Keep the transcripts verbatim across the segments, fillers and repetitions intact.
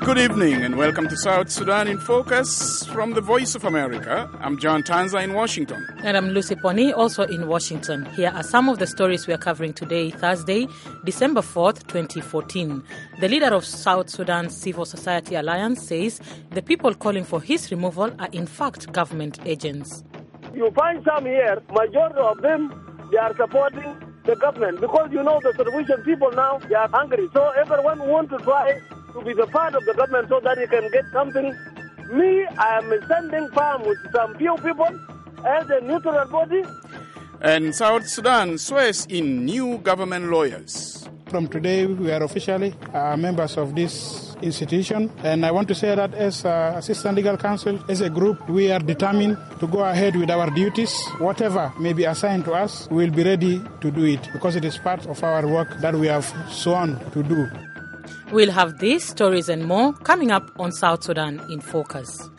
Good evening and welcome to South Sudan in Focus from the Voice of America. I'm John Tanza in Washington. And I'm Lucy Poni, also in Washington. Here are some of the stories we are covering today, Thursday, December fourth, twenty fourteen. The leader of South Sudan Civil Society Alliance says the people calling for his removal are in fact government agents. You find some here, majority of them, they are supporting the government because you know the Salvation people now, they are hungry. So everyone wants to try to be the part of the government so that he can get something. Me, I am standing firm with some few people as a neutral body. And South Sudan swears in new government lawyers. From today, we are officially uh, members of this institution. And I want to say that as uh, Assistant Legal Counsel, as a group, we are determined to go ahead with our duties. Whatever may be assigned to us, we will be ready to do it because it is part of our work that we have sworn to do. We'll have these stories and more coming up on South Sudan in Focus.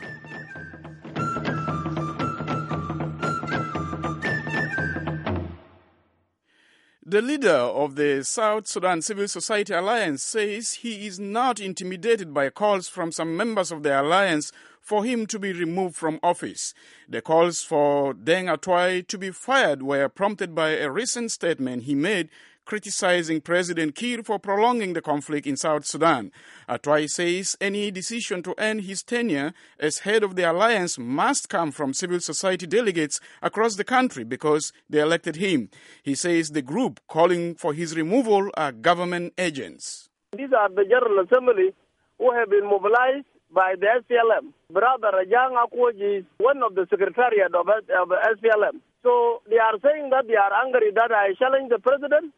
The leader of the South Sudan Civil Society Alliance says he is not intimidated by calls from some members of the alliance for him to be removed from office. The calls for Deng Atwai to be fired were prompted by a recent statement he made criticizing President Kiir for prolonging the conflict in South Sudan. Atwai says any decision to end his tenure as head of the alliance must come from civil society delegates across the country because they elected him. He says the group calling for his removal are government agents. These are the General Assembly who have been mobilized by the S P L M. Brother Rajang Akwoji is one of the secretariat of S P L M. So they are saying that they are angry that I challenge the president.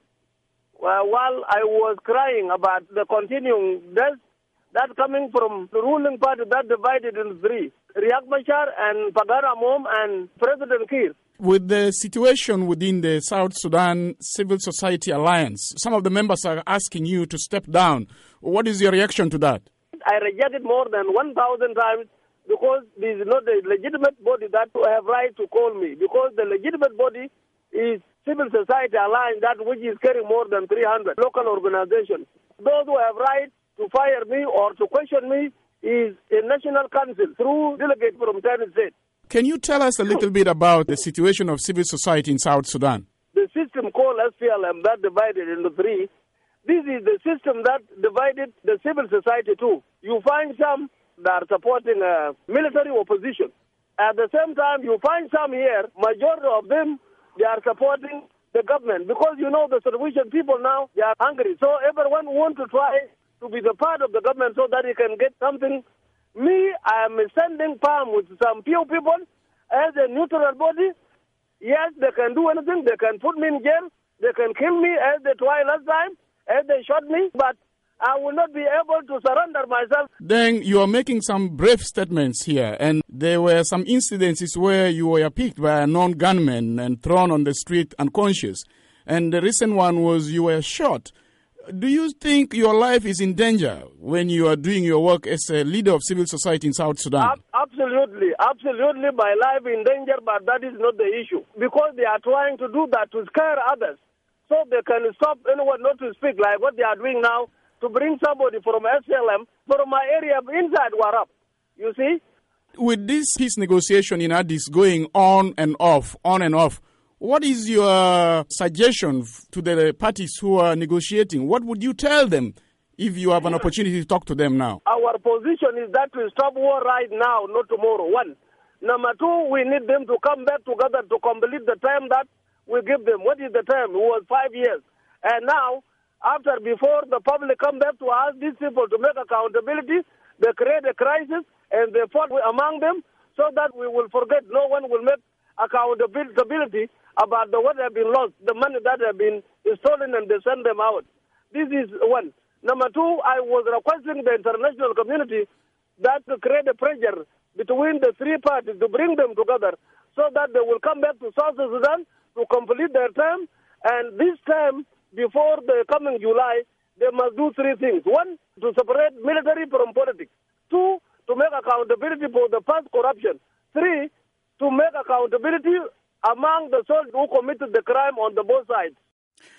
Uh, while I was crying about the continuing death that coming from the ruling party that divided into three, Riek Machar and Pagara Mom and President Kiir. With the situation within the South Sudan Civil Society Alliance, some of the members are asking you to step down. What is your reaction to that? I rejected more than one thousand times because this is not the legitimate body that have right to call me, because the legitimate body is Civil Society Alliance, that which is carrying more than three hundred local organizations. Those who have right to fire me or to question me is a national council through delegates from ten states. Can you tell us a little bit about the situation of civil society in South Sudan? The system called S P L M that divided into three, this is the system that divided the civil society too. You find some that are supporting a military opposition. At the same time, you find some here, majority of them, they are supporting the government because, you know, the Salvation people now, they are hungry. So everyone wants to try to be the part of the government so that he can get something. Me, I am standing firm with some few people as a neutral body. Yes, they can do anything. They can put me in jail. They can kill me as they tried last time, as they shot me. But I will not be able to surrender myself. Then you are making some brave statements here, and there were some incidences where you were picked by a non-gunman and thrown on the street unconscious. And the recent one was you were shot. Do you think your life is in danger when you are doing your work as a leader of civil society in South Sudan? Ab- absolutely, absolutely my life in danger, but that is not the issue. Because they are trying to do that to scare others so they can stop anyone not to speak like what they are doing now, to bring somebody from S L M, from my area inside Warab. You see? With this peace negotiation in Addis going on and off, on and off, what is your suggestion to the parties who are negotiating? What would you tell them if you have an opportunity to talk to them now? Our position is that we stop war right now, not tomorrow. One. Number two, we need them to come back together to complete the term that we give them. What is the term? It was five years. And now, after, before the public come back to ask these people to make accountability, they create a crisis and they fought among them so that we will forget. No one will make accountability about the what have been lost, the money that have been stolen and they send them out. This is one. Number two, I was requesting the international community that to create a pressure between the three parties to bring them together so that they will come back to South Sudan to complete their term. And this term, before the coming July, they must do three things. One, to separate military from politics. Two, to make accountability for the past corruption. Three, to make accountability among the soldiers who committed the crime on the both sides.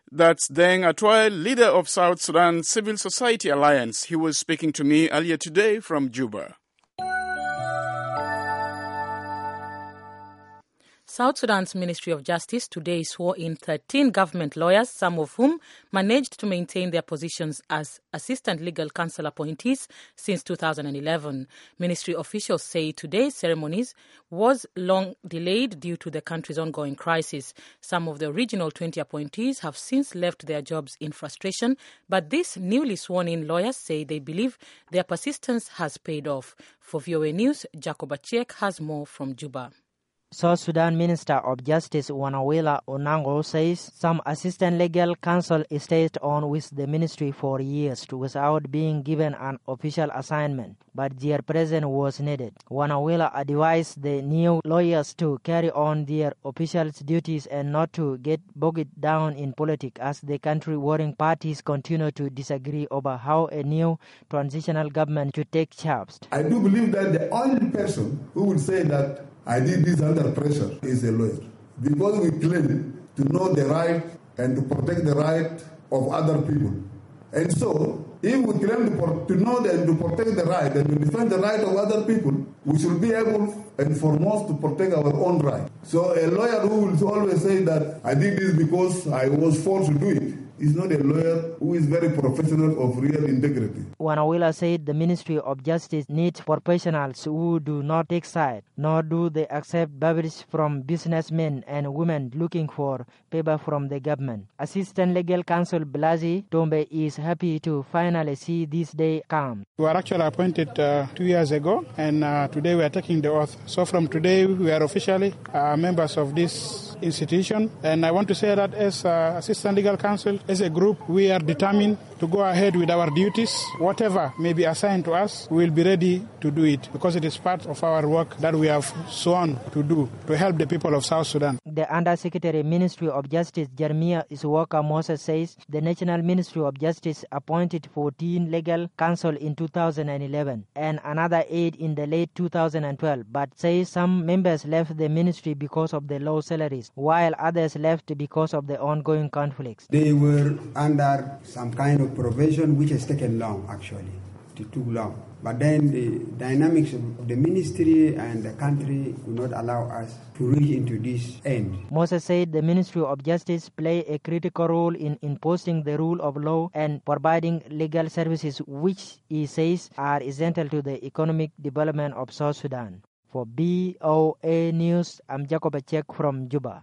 That's Deng Atoy, leader of South Sudan Civil Society Alliance. He was speaking to me earlier today from Juba. South Sudan's Ministry of Justice today swore in thirteen government lawyers, some of whom managed to maintain their positions as assistant legal counsel appointees since two thousand eleven. Ministry officials say today's ceremonies was long delayed due to the country's ongoing crisis. Some of the original twenty appointees have since left their jobs in frustration, but these newly sworn-in lawyers say they believe their persistence has paid off. For V O A News, Jacob Achiek has more from Juba. South Sudan Minister of Justice Wanawela Onango says some assistant legal counsel stayed on with the ministry for years without being given an official assignment, but their presence was needed. Wanawela advised the new lawyers to carry on their official duties and not to get bogged down in politics as the country warring parties continue to disagree over how a new transitional government should take charge. I do believe that the only person who will say that I did this under pressure is a lawyer, because we claim to know the right and to protect the right of other people. And so, if we claim to, to know and to protect the right and to defend the right of other people, we should be able and foremost to protect our own right. So a lawyer who will always say that I did this because I was forced to do it is not a lawyer who is very professional of real integrity. Wanawela said the Ministry of Justice needs professionals who do not take sides, nor do they accept bribes from businessmen and women looking for favor from the government. Assistant Legal Counsel Blazi Tombe is happy to finally see this day come. We were actually appointed uh, two years ago, and uh, today we are taking the oath. So from today, we are officially uh, members of this institution, and I want to say that as uh, Assistant Legal Counsel, as a group, we are determined to go ahead with our duties. Whatever may be assigned to us, we will be ready to do it because it is part of our work that we have sworn to do to help the people of South Sudan. The Undersecretary Ministry of Justice, Jeremiah Iswaka Moses, says the National Ministry of Justice appointed fourteen legal counsel in two thousand eleven and another eight in the late two thousand twelve, but says some members left the ministry because of the low salaries, while others left because of the ongoing conflicts. They were under some kind of provision which has taken long, actually. It took long. But then the dynamics of the ministry and the country could not allow us to reach into this end. Moses said the Ministry of Justice play a critical role in imposing the rule of law and providing legal services which he says are essential to the economic development of South Sudan. For V O A News, I'm Jacob Achek from Juba.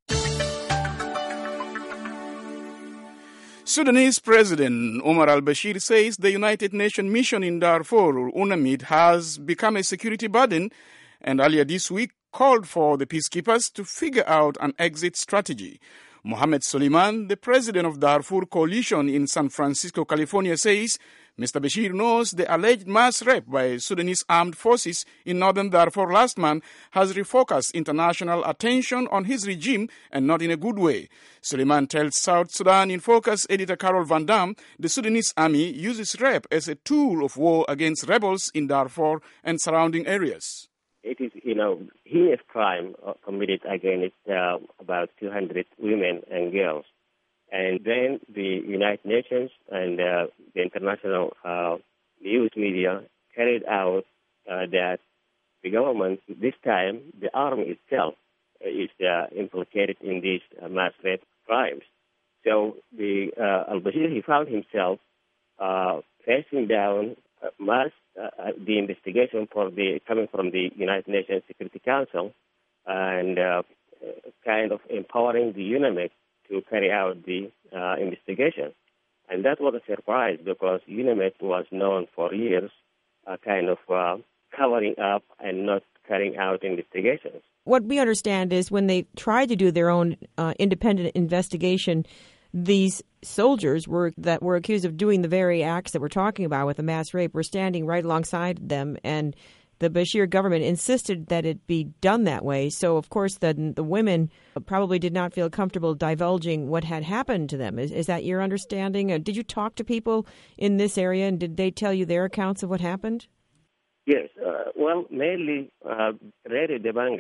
Sudanese President Omar al-Bashir says the United Nations mission in Darfur, UNAMID, has become a security burden, and earlier this week called for the peacekeepers to figure out an exit strategy. Mohammed Suleiman, the president of Darfur Coalition in San Francisco, California, says Mister Bashir knows the alleged mass rape by Sudanese armed forces in northern Darfur last month has refocused international attention on his regime and not in a good way. Suleiman tells South Sudan in Focus editor Carol Van Dam the Sudanese army uses rape as a tool of war against rebels in Darfur and surrounding areas. It is, you know, heinous crime committed against uh, about two hundred women and girls. And then the United Nations and uh, the international uh, news media carried out uh, that the government, this time, the army itself uh, is uh, implicated in these uh, mass rape crimes. So the uh, al-Bashir, he found himself uh, facing down uh, mass uh, the investigation for the coming from the United Nations Security Council and uh, kind of empowering the UNAMID to carry out the uh, investigation. And that was a surprise because UNAMID was known for years uh, kind of uh, covering up and not carrying out investigations. What we understand is when they tried to do their own uh, independent investigation, these soldiers were that were accused of doing the very acts that we're talking about with the mass rape were standing right alongside them, and the Bashir government insisted that it be done that way. So, of course, the, the women probably did not feel comfortable divulging what had happened to them. Is, is that your understanding? Uh, did you talk to people in this area, and did they tell you their accounts of what happened? Yes. Uh, well, mainly uh, Radio Debanga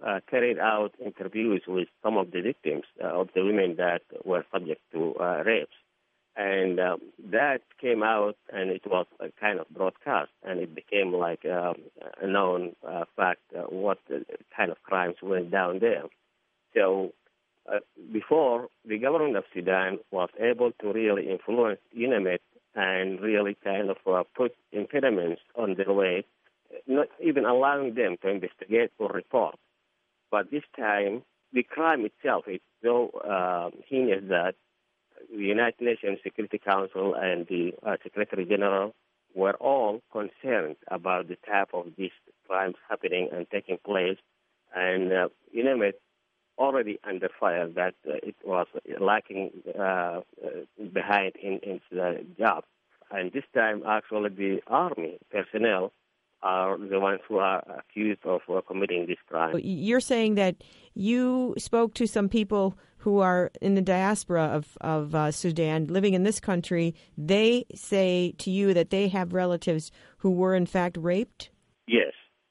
uh, carried out interviews with some of the victims uh, of the women that were subject to uh, rapes. And um, that came out, and it was a kind of broadcast, and it became like um, a known uh, fact uh, what kind of crimes went down there. So uh, before, the government of Sudan was able to really influence UNAMID and really kind of uh, put impediments on their way, not even allowing them to investigate or report. But this time, the crime itself is so uh, heinous that the United Nations Security Council and the uh, Secretary General were all concerned about the type of these crimes happening and taking place. And uh, UNAMID already under fire that uh, it was lacking uh, uh, behind in, in the job. And this time, actually, the army personnel are the ones who are accused of uh, committing this crime. You're saying that you spoke to some people who are in the diaspora of, of uh, Sudan living in this country. They say to you that they have relatives who were, in fact, raped? Yes.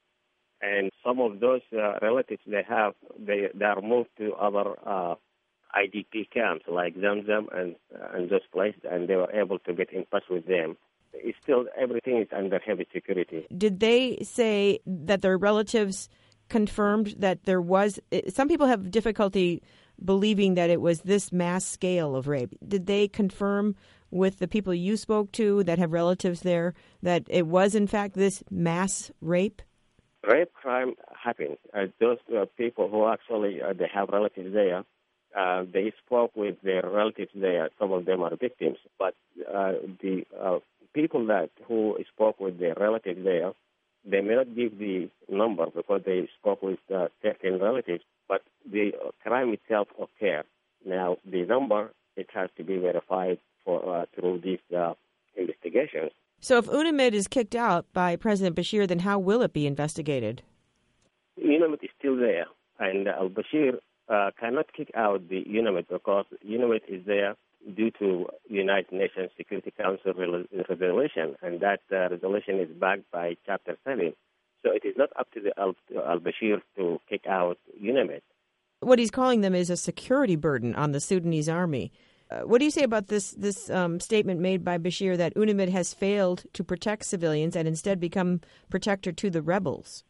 And some of those uh, relatives they have, they, they are moved to other uh, I D P camps like Zamzam and, uh, and those places, and they were able to get in touch with them. It's still, everything is under heavy security. Did they say that their relatives confirmed that there was, some people have difficulty believing that it was this mass scale of rape. Did they confirm with the people you spoke to that have relatives there that it was in fact this mass rape? Rape crime happens. Uh, those uh, people who actually, uh, they have relatives there, uh, they spoke with their relatives there. Some of them are victims. But uh, the uh, people that who spoke with their relatives there, they may not give the number because they spoke with uh, certain relatives, but the uh, crime itself occurred. Now, the number, it has to be verified for uh, through these uh, investigations. So if UNAMID is kicked out by President Bashir, then how will it be investigated? UNAMID is still there, and al-Bashir uh, cannot kick out the UNAMID because UNAMID is there due to United Nations Security Council resolution, and that uh, resolution is backed by Chapter seven. So it is not up to the al- al-Bashir to kick out UNAMID. What he's calling them is a security burden on the Sudanese army. Uh, what do you say about this this um, statement made by Bashir that UNAMID has failed to protect civilians and instead become protector to the rebels?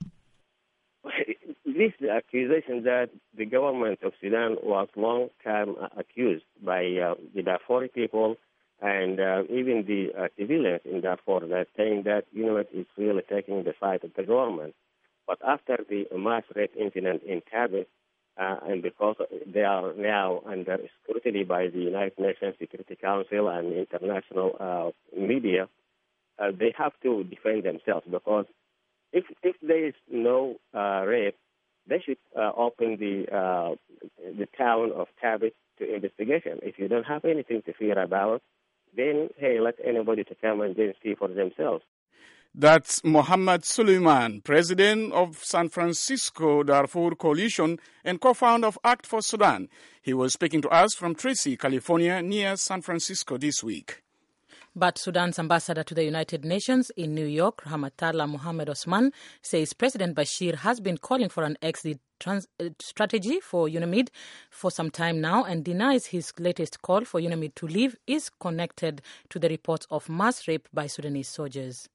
This accusation that the government of Sudan was long time accused by uh, the Darfuri people and uh, even the uh, civilians in Darfur, that saying that UNAMID is really taking the side of the government. But after the mass rape incident in Tabet, uh, and because they are now under scrutiny by the United Nations Security Council and international uh, media, uh, they have to defend themselves because if if there is no uh, rape, they should uh, open the uh, the town of Tabet to investigation. If you don't have anything to fear about, then, hey, let anybody to come and then see for themselves. That's Mohammed Suleiman, president of San Francisco Darfur Coalition and co-founder of Act for Sudan. He was speaking to us from Tracy, California, near San Francisco this week. But Sudan's ambassador to the United Nations in New York, Rahmatullah Mohammed Osman, says President Bashir has been calling for an exit trans- uh, strategy for UNAMID for some time now and denies his latest call for UNAMID to leave is connected to the reports of mass rape by Sudanese soldiers.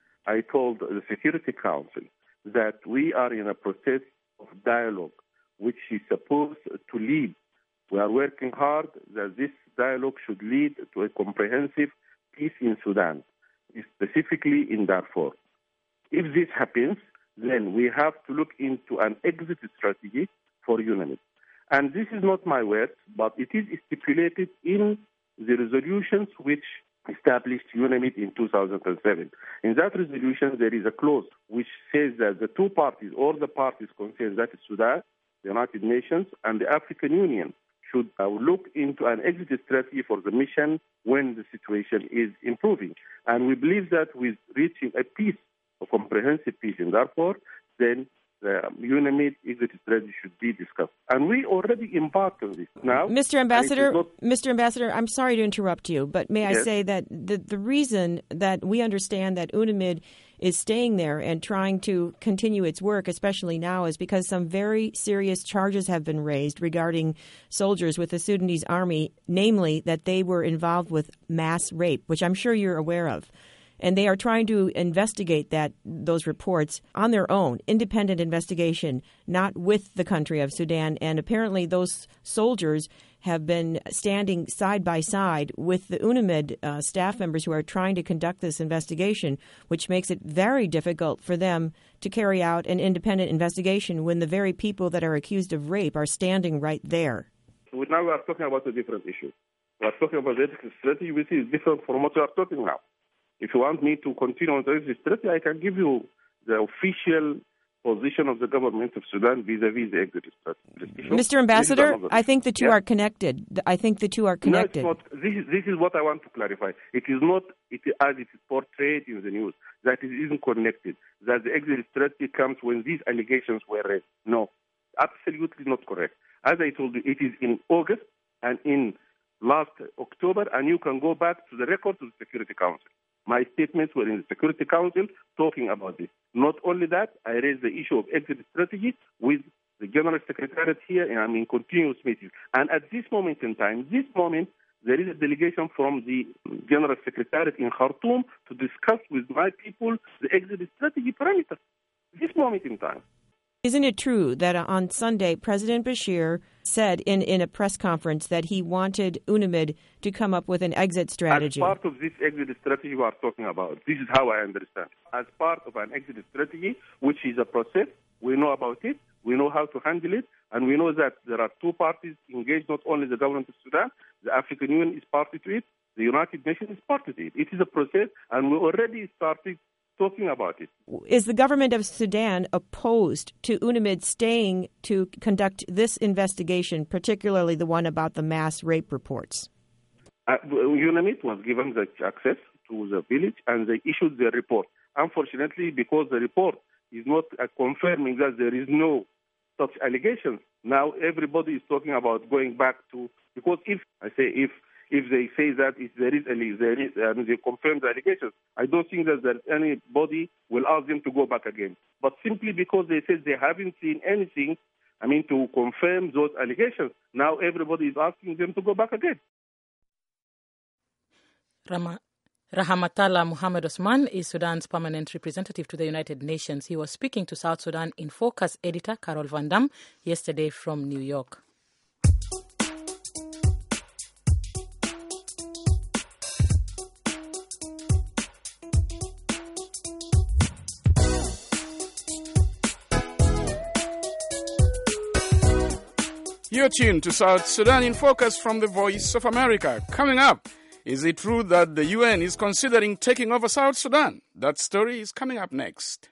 I told the Security Council that we are in a process of dialogue, which is supposed to lead. We are working hard that this dialogue should lead to a comprehensive peace in Sudan, specifically in Darfur. If this happens, then we have to look into an exit strategy for UNAMID. And this is not my words, but it is stipulated in the resolutions which established UNAMID in two thousand seven. In that resolution, there is a clause which says that the two parties, or the parties concerned, that is Sudan, the United Nations, and the African Union, should uh, look into an exit strategy for the mission when the situation is improving. And we believe that with reaching a peace, a comprehensive peace in Darfur, then the UNAMID exit strategy should be discussed. And we already embarked on this now. Mister Ambassador, not... Mister Ambassador, I'm sorry to interrupt you, but may I yes. say that the, the reason that we understand that UNAMID is staying there and trying to continue its work, especially now, is because some very serious charges have been raised regarding soldiers with the Sudanese army, namely that they were involved with mass rape, which I'm sure you're aware of. And they are trying to investigate that those reports on their own, independent investigation, not with the country of Sudan. And apparently those soldiers have been standing side by side with the UNAMID uh, staff members who are trying to conduct this investigation, which makes it very difficult for them to carry out an independent investigation when the very people that are accused of rape are standing right there. So now we are talking about a different issue. We are talking about the exit strategy, which is different from what we are talking now. If you want me to continue on the exit strategy, I can give you the official position of the government of Sudan vis-a-vis the exit strategy. Mister Ambassador, I think the two yeah. are connected. I think the two are connected. No, it's not. This is, this is what I want to clarify. It is not it, as it is portrayed in the news, that it isn't connected, that the exit strategy comes when these allegations were raised. No, absolutely not correct. As I told you, it is in August and in last October, and you can go back to the records of the Security Council. My statements were in the Security Council talking about this. Not only that, I raised the issue of exit strategy with the General Secretariat here, and I'm in continuous meetings. And at this moment in time, this moment, there is a delegation from the General Secretariat in Khartoum to discuss with my people the exit strategy parameters. This moment in time. Isn't it true that on Sunday, President Bashir said in, in a press conference that he wanted UNAMID to come up with an exit strategy? As part of this exit strategy we are talking about, this is how I understand. As part of an exit strategy, which is a process, we know about it, we know how to handle it, and we know that there are two parties engaged, not only the government of Sudan, the African Union is party to it, the United Nations is party to it. It is a process, and we already started talking about it. Is the government of Sudan opposed to UNAMID staying to conduct this investigation, particularly the one about the mass rape reports? Uh, UNAMID was given the access to the village and they issued their report. Unfortunately, because the report is not uh, confirming that there is no such allegations, now everybody is talking about going back to, because if, I say if, If they say that if there is any, there is, uh, they confirm the allegations, I don't think that there anybody will ask them to go back again. But simply because they said they haven't seen anything, I mean, to confirm those allegations, now everybody is asking them to go back again. Rama. Rahmatullah Muhammad Osman is Sudan's permanent representative to the United Nations. He was speaking to South Sudan in Focus editor Carol Van Dam yesterday from New York. You're tuned to South Sudan in Focus from the Voice of America. Coming up, is it true that the U N is considering taking over South Sudan? That story is coming up next.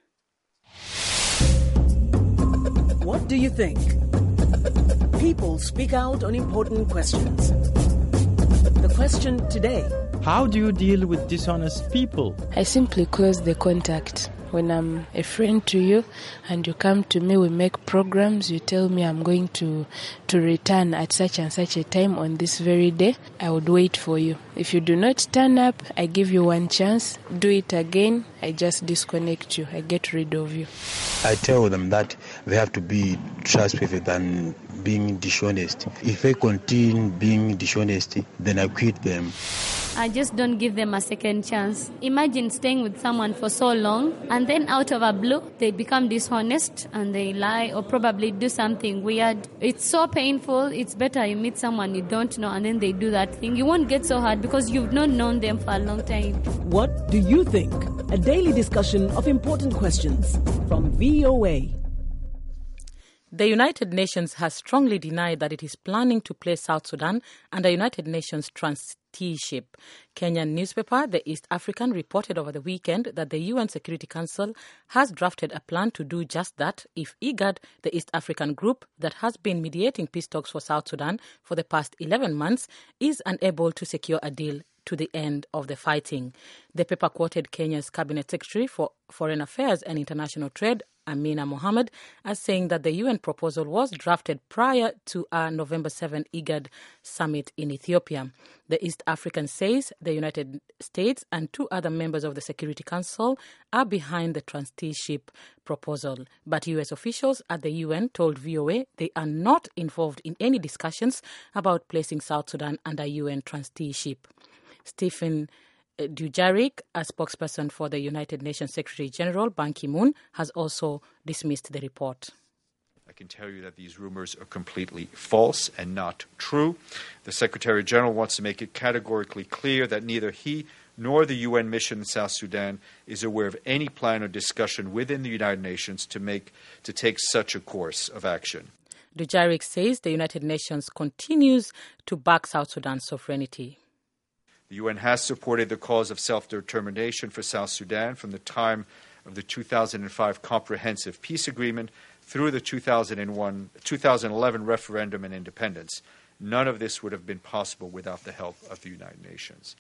What do you think? People speak out on important questions. The question today: how do you deal with dishonest people? I simply close the contact. When I'm a friend to you and you come to me, we make programs, you tell me I'm going to, to return at such and such a time on this very day, I would wait for you. If you do not turn up, I give you one chance. Do it again, I just disconnect you. I get rid of you. I tell them that they have to be trustworthy than being dishonest. If they continue being dishonest, then I quit them. I just don't give them a second chance. Imagine staying with someone for so long and then out of a blue, they become dishonest and they lie or probably do something weird. It's so painful. It's better you meet someone you don't know and then they do that thing. You won't get so hard because you've not known them for a long time. What do you think? A daily discussion of important questions from V O A. The United Nations has strongly denied that it is planning to place South Sudan under United Nations trusteeship. Kenyan newspaper The East African reported over the weekend that the U N Security Council has drafted a plan to do just that if IGAD, the East African group that has been mediating peace talks for South Sudan for the past eleven months, is unable to secure a deal to the end of the fighting. The paper quoted Kenya's Cabinet Secretary for Foreign Affairs and International Trade, Amina Mohammed, as saying that the U N proposal was drafted prior to a November seventh IGAD summit in Ethiopia. The East African says the United States and two other members of the Security Council are behind the trusteeship proposal. But U S officials at the U N told V O A they are not involved in any discussions about placing South Sudan under U N trusteeship. Stephen Dujarric, a spokesperson for the United Nations Secretary General Ban Ki-moon, has also dismissed the report. I can tell you that these rumors are completely false and not true. The Secretary General wants to make it categorically clear that neither he nor the U N mission in South Sudan is aware of any plan or discussion within the United Nations to make to take such a course of action. Dujarric says the United Nations continues to back South Sudan's sovereignty. The U N has supported the cause of self-determination for South Sudan from the time of the two thousand five Comprehensive Peace Agreement through the two thousand one, two thousand eleven referendum and independence. None of this would have been possible without the help of the United Nations.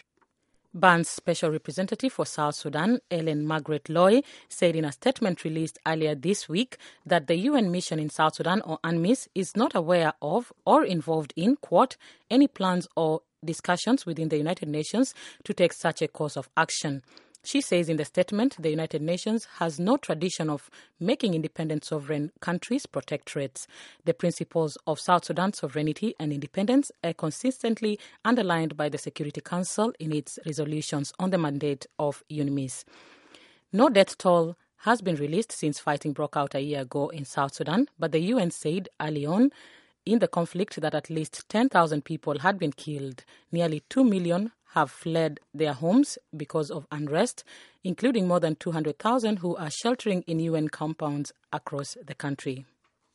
Ban's special representative for South Sudan, Ellen Margaret Loy, said in a statement released earlier this week that the U N mission in South Sudan, or UNMISS, is not aware of or involved in, quote, any plans or discussions within the United Nations to take such a course of action. She says in the statement, the United Nations has no tradition of making independent sovereign countries protectorates. The principles of South Sudan's sovereignty and independence are consistently underlined by the Security Council in its resolutions on the mandate of UNMISS. No death toll has been released since fighting broke out a year ago in South Sudan, but the U N said early on in the conflict that at least ten thousand people had been killed. Nearly two million have fled their homes because of unrest, including more than two hundred thousand who are sheltering in U N compounds across the country.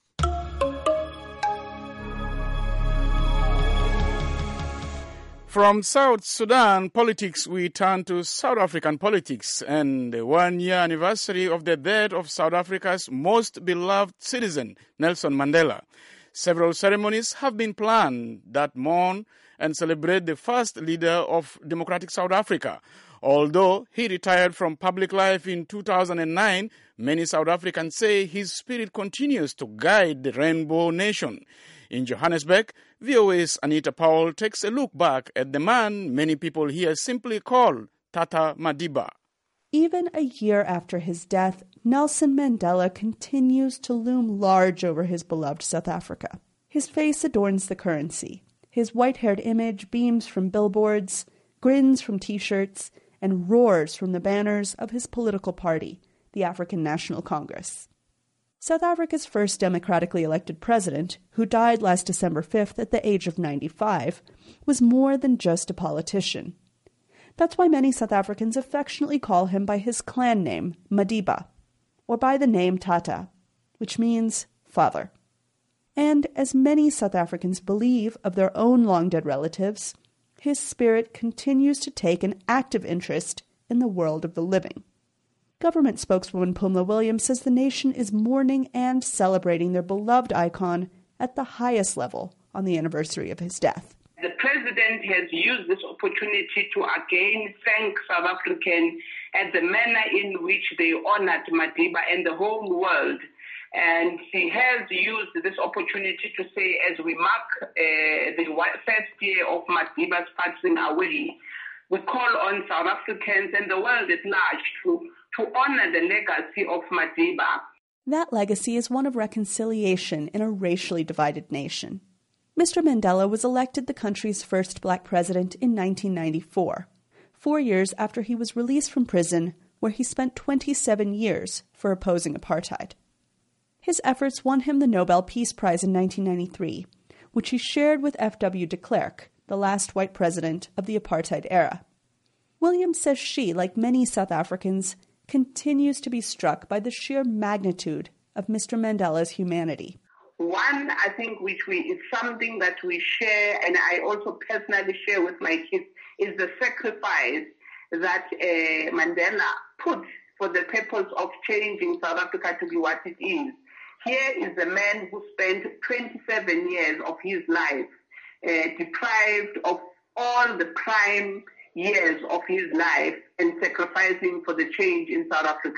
From South Sudan politics, we turn to South African politics and the one-year anniversary of the death of South Africa's most beloved citizen, Nelson Mandela. Several ceremonies have been planned that mourn and celebrate the first leader of democratic South Africa. Although he retired from public life in two thousand nine, many South Africans say his spirit continues to guide the Rainbow Nation. In Johannesburg, V O A's Anita Powell takes a look back at the man many people here simply call Tata Madiba. Even a year after his death, Nelson Mandela continues to loom large over his beloved South Africa. His face adorns the currency. His white-haired image beams from billboards, grins from T-shirts, and roars from the banners of his political party, the African National Congress. South Africa's first democratically elected president, who died last December fifth at the age of ninety-five, was more than just a politician. That's why many South Africans affectionately call him by his clan name, Madiba, or by the name Tata, which means father. And as many South Africans believe of their own long-dead relatives, his spirit continues to take an active interest in the world of the living. Government spokeswoman Pumla Williams says the nation is mourning and celebrating their beloved icon at the highest level on the anniversary of his death. The president has used this opportunity to again thank South Africans at the manner in which they honored Madiba and the whole world. And he has used this opportunity to say, as we mark uh, the first year of Madiba's passing away, we call on South Africans and the world at large to, to honor the legacy of Madiba. That legacy is one of reconciliation in a racially divided nation. Mister Mandela was elected the country's first black president in nineteen ninety-four, four years after he was released from prison, where he spent twenty-seven years for opposing apartheid. His efforts won him the Nobel Peace Prize in nineteen ninety-three, which he shared with F W de Klerk, the last white president of the apartheid era. Williams says she, like many South Africans, continues to be struck by the sheer magnitude of Mister Mandela's humanity. One, I think, which we is something that we share, and I also personally share with my kids, is the sacrifice that uh, Mandela put for the purpose of changing South Africa to be what it is. Here is a man who spent twenty-seven years of his life uh, deprived of all the prime years of his life and sacrificing for the change in South Africa.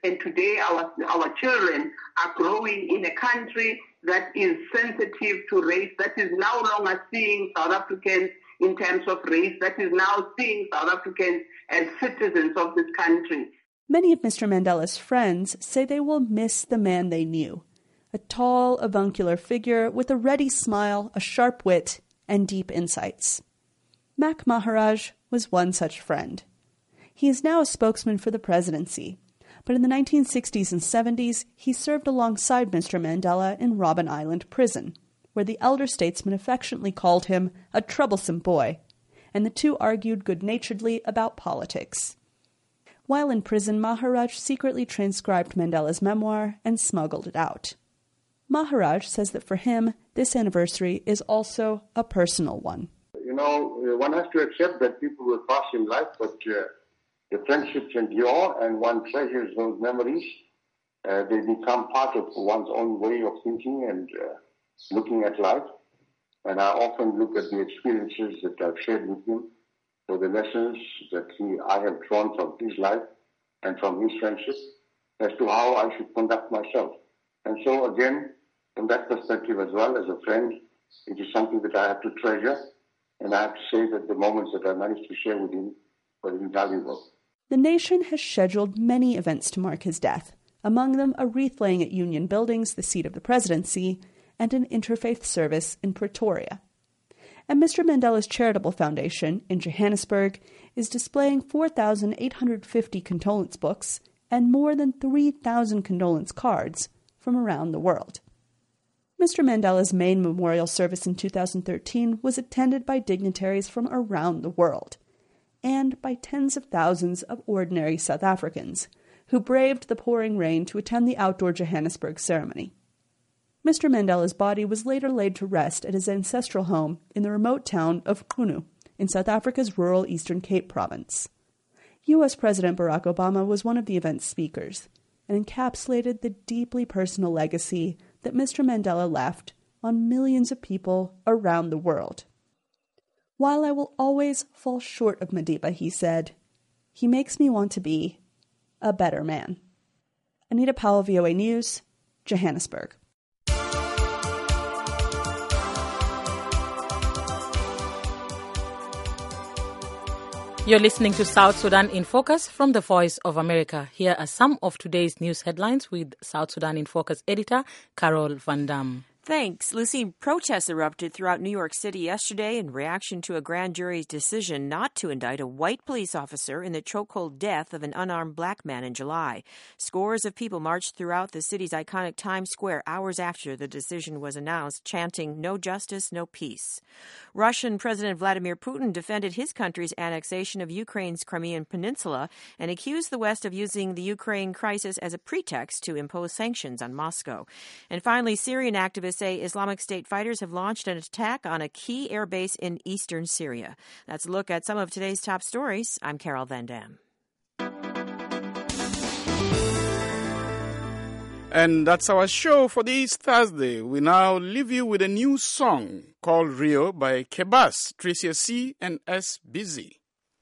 And today our, our children are growing in a country that is sensitive to race, that is no longer seeing South Africans in terms of race, that is now seeing South Africans as citizens of this country. Many of Mister Mandela's friends say they will miss the man they knew, a tall, avuncular figure with a ready smile, a sharp wit, and deep insights. Mac Maharaj was one such friend. He is now a spokesman for the presidency, but in the nineteen sixties and seventies, he served alongside Mister Mandela in Robben Island prison, where the elder statesman affectionately called him a troublesome boy, and the two argued good-naturedly about politics. While in prison, Maharaj secretly transcribed Mandela's memoir and smuggled it out. Maharaj says that for him, this anniversary is also a personal one. You know, one has to accept that people will pass in life, but uh, the friendships endure and one treasures those memories. Uh, they become part of one's own way of thinking and uh, looking at life. And I often look at the experiences that I've shared with him, for the lessons that he, I have drawn from his life and from his friendship as to how I should conduct myself. And so again, from that perspective as well, as a friend, it is something that I have to treasure. And I have to say that the moments that I managed to share with him were invaluable. The nation has scheduled many events to mark his death, among them a wreath laying at Union Buildings, the seat of the presidency, and an interfaith service in Pretoria. And Mister Mandela's Charitable Foundation in Johannesburg is displaying four thousand eight hundred fifty condolence books and more than three thousand condolence cards from around the world. Mister Mandela's main memorial service in two thousand thirteen was attended by dignitaries from around the world, and by tens of thousands of ordinary South Africans who braved the pouring rain to attend the outdoor Johannesburg ceremony. Mister Mandela's body was later laid to rest at his ancestral home in the remote town of Qunu, in South Africa's rural Eastern Cape province. U S President Barack Obama was one of the event's speakers and encapsulated the deeply personal legacy that Mister Mandela left on millions of people around the world. While I will always fall short of Madiba, he said, he makes me want to be a better man. Anita Powell, V O A News, Johannesburg. You're listening to South Sudan in Focus from the Voice of America. Here are some of today's news headlines with South Sudan in Focus editor Carol Van Dam. Thanks, Lucy. Protests erupted throughout New York City yesterday in reaction to a grand jury's decision not to indict a white police officer in the chokehold death of an unarmed black man in July. Scores of people marched throughout the city's iconic Times Square hours after the decision was announced, chanting, "No justice, no peace." Russian President Vladimir Putin defended his country's annexation of Ukraine's Crimean Peninsula and accused the West of using the Ukraine crisis as a pretext to impose sanctions on Moscow. And finally, Syrian activists say Islamic State fighters have launched an attack on a key airbase in eastern Syria. That's a look at some of today's top stories. I'm Carol Van Dam. And that's our show for this Thursday. We now leave you with a new song called Rio by Kebas, Tricia C, and S. Busy.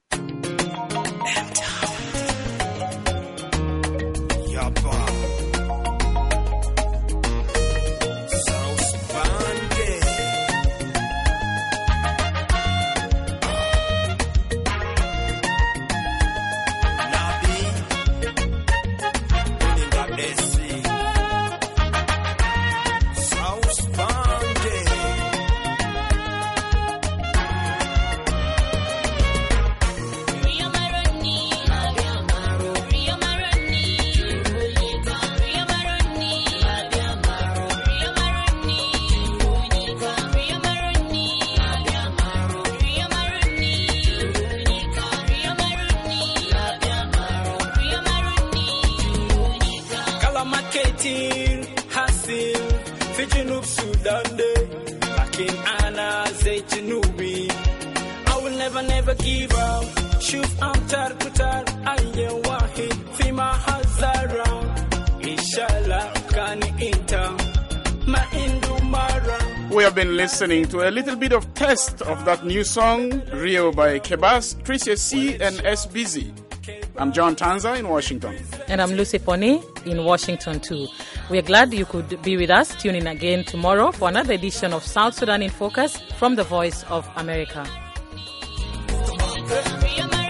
I will never, never give up. Shuf amtar kutar aye wahid fima hazara. Inshallah kani inta ma indu mara. We have been listening to a little bit of test of that new song, Rio by Kebas, Tricia C, and S. Busy. I'm John Tanza in Washington. And I'm Lucy Poni in Washington too. We're glad you could be with us. Tune in again tomorrow for another edition of South Sudan in Focus from the Voice of America.